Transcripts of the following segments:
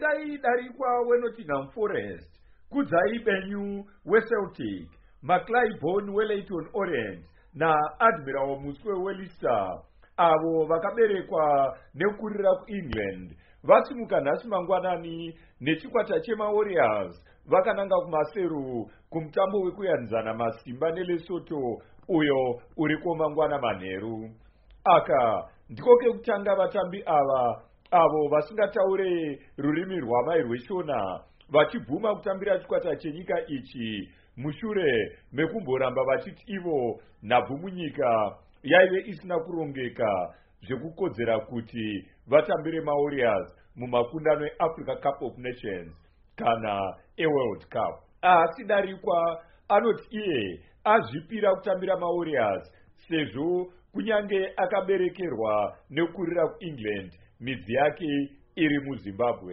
Tangai darikwa weNottingham Forest, Kudzai Benyu weCeltic, Maclaibon weLeyton Orient na Admiral Muswe weLeicester, avo vakaberekwa nekurira kuEngland, vasimuka nhasi mangwanani nechikwata chemaWarriors vakananga kumaseru kumutambo wekuyanzana masimba neLesotho uyo uriko mangwana manheru. Aka ndiko kekutanga vatambi ava avo vasingataure rurimi rwamai rweshona vachibvuma kutambira chikwata chenyika ichi mushure mekumboramba vachiti ivo nhabvu munyika yaive isina kurongeka zvekukodzera kuti vatambire maWarriors mumakundano eAfrica Cup of Nations kana eWorld Cup. Asi darikwa anoti iye azvipira kutambira maWarriors sezvo kunyange akaberekerwa nekurira kuEngland midzi yake iri muZimbabwe.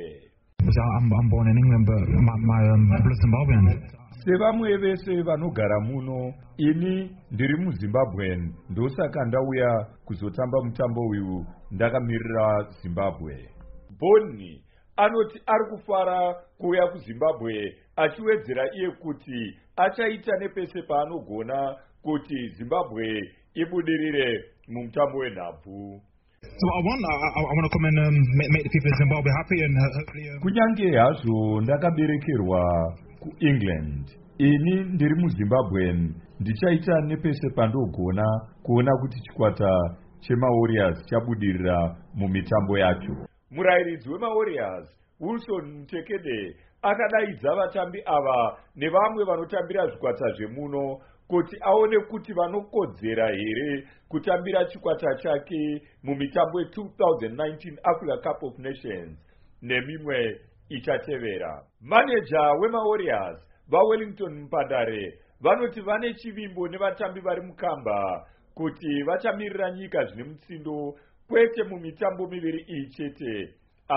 I'm born in England, but my blood Zimbabwean. Sevamwe vese vanogara muno, ini ndiri muZimbabwean, ndosaka ndauya kuzotamba mutambo uyu ndakamirira Zimbabwe. Boni anoti ari kufara kuuya kuZimbabwe achiwedzera iye kuti achaita nepese paanogona kuti Zimbabwe ibudirire mumutambo wenhabvu. So I want to come and make the people of Zimbabwe happy and hopefully. Kunyange hazvo ndakaberekerwa kuEngland, ini ndiri muZimbabwe, ndichaita nepese pandogona kuona kuti chikwata chemaWarriors chabudirira mumitambo yacho. Murairidzi wemaWarriors Wilson Mutekede akadaidza vatambi ava nevamwe vanotambira zvikwata zvemuno kuti aone kuti vanokodzera here kutambira chikwata chake mumitambo ye2019 Africa Cup of Nations nemimwe ichatevera. Maneja wemaWarriors vaWellington Mpadare vanoti vane chivimbo nevatambi vari mukamba kuti vachamirira nyika zvine mutsindo kwete mumitambo miviri iyi chete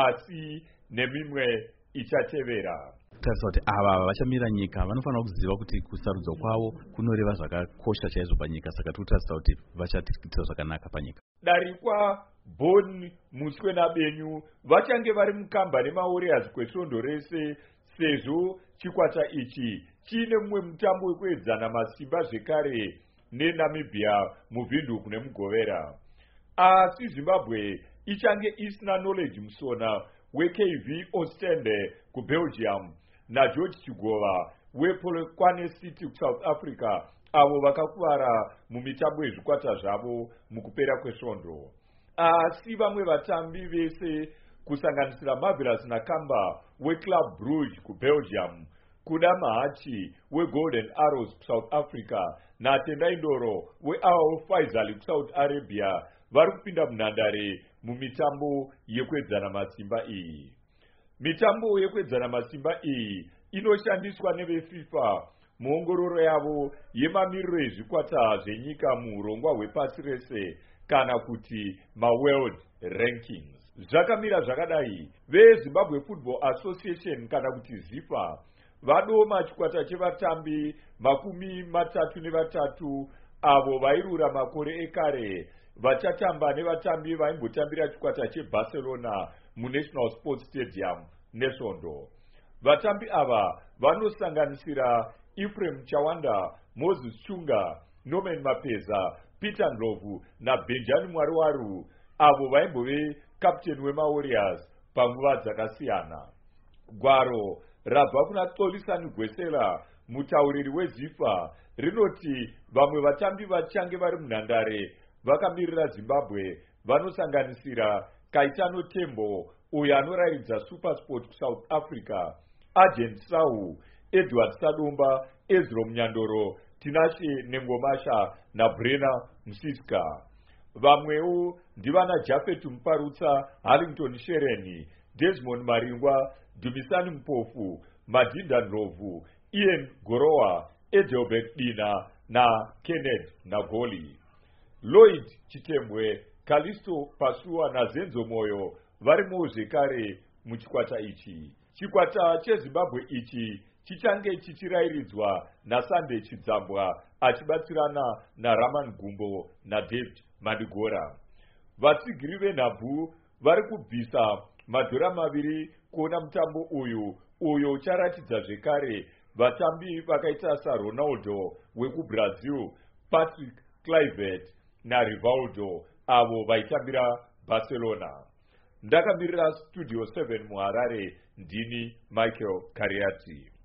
asi nemimwe ichatevera. Tarisa kuti ava vachamirira nyika vanofanira kuziva kuti kusarudzwa kwavo kunoreva zvakakosha chaizvo panyika, saka tinotarisa kuti vachatiitira zvakanaka panyika. Darikwa Boni Muswe naBenyu vachange vari mukamba nemaWarriors kwesvondo rese sezvo chikwata ichi chiine mumwe mutambo wekuedzana masimba zvekare neNamibia muVinduk nemuGovera. Asi Zimbabwe ichange isina knowledge musona weKV Ostende kuBelgium naGeorge Chigova wePolokwane City kuSouth Africa avo vakakuvara mumitambo yezvikwata zvavo mukupera kwesvondo. Asi vamwe vatambi vese kusanganisira Marvelous Nakamba weClub Brugge kuBelgium, Kuda Mahachi weGolden Arrows kuSouth Africa naTendai Ndoro weAl Faisal kuSaudi Arabia vari kupinda munhandare mumitambo yekuedzana masimba iyi. Mitambo yekuedzana masimba iyi inoshandiswa neveFIFA muongororo yavo yemamiriro ezvikwata zvenyika muurongwa hwepasi rese kana kuti maWorld Rankings. Zvakamira zvakadai, veZimbabwe Football Association kana kuti ZIFA vadoma chikwata chevatambi 33 avo vairura makore ekare vachatamba nevatambi vaimbotambira chikwata cheBarcelona muNational Sports Stadium nesvondo. Vatambi ava vanosanganisira Ephraim Chawanda, Moses Chunga, Norman Mapeza, Peter Ndlovu naBenjamin Mwariwaru avo vaimbove captain wemaWarriors panguva dzakasiyana. Gwaro rabva kuna Xolisani Gwesela, mutauriri weZIFA, rinoti vamwe vatambi vachange vari munhandare vakamirira Zimbabwe vanosanganisira Kaitano Tembo uyo anoraidza SuperSport kuSouth Africa, Agent Sau, Edward Sadomba, Ezro Munyandoro, Tinashe Nengomasha naBrena Msiska. Vamwewo ndivana Jafet Muparutsa, Harrington Shereni, Desmond Maringwa, Dumisani Mpofu, Madinda Ndlovu, Ian Gorowa, Edelbert Dina na Kenneth Nagoli. Lloyd Chitembwe, Kalisto Pasua na Zenzo Moyo varimo zvekare muchikwata ichi. Chikwata cheZimbabwe ichi chichange chichirairidzwa naSunday Chidzambwa achibatsirana naRaman Gumbo naDavid Mandigora. Vatsigiri venhabvu vari kubvisa $2 kuona mutambo uyo ucharatidza zvekare vatambi vakaita saRonaldo wekuBrazil, Patrick Kluivert naRivaldo avo vaitambira Barcelona. Ndakamirira Studio 7 muHarare, ndini Michael Kariati.